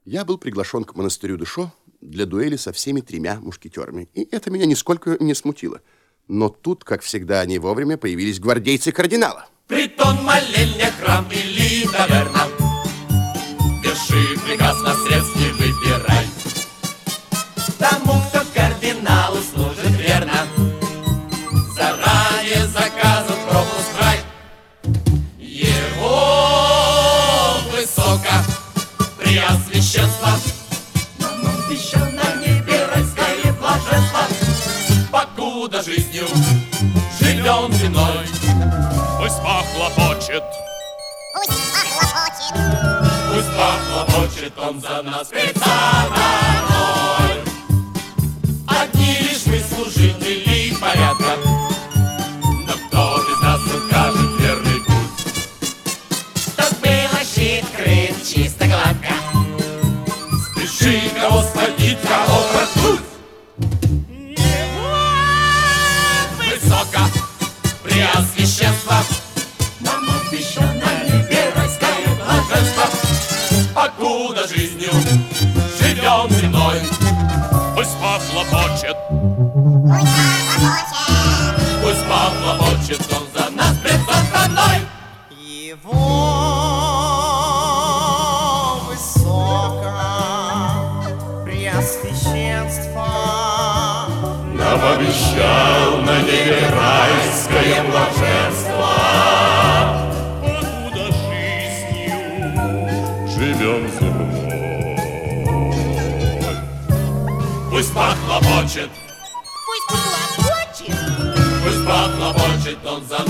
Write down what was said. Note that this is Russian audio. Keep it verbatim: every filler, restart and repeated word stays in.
Я был приглашен к монастырю Дешо для дуэли со всеми тремя мушкетерами, и это меня нисколько не смутило. Но тут, как всегда, они вовремя появились гвардейцы кардинала. Притон, молельня, храм или таверна, пиши приказ, на средств не выбирай. Тому, кто кардиналу служит верно, заранее заказан пропуск в рай. Его высокопреосвященство, нам обещано небе райское блаженство, покуда жизнью живем виной. Пусть похлопочет, Пусть похлопочет, пусть похлопочет он за нас пред сатаной. Одни лишь мы служители порядка, но кто из нас укажет верный путь? Чтоб было щит крыт чисто гладко, спеши кого схватить, кого проткнуть. Высоко преосвященство, нам обещано небе райское блаженство, покуда жизнью живем виной. Пусть похлопочет, пусть пусть похлопочет, похлопочет он за нас пред сатаной. Его высокопреосвященство Нам обещал на небе райское блаженство, покуда жизнью живем земной. Пусть похлопочет, пусть похлопочет, пусть похлопочет он за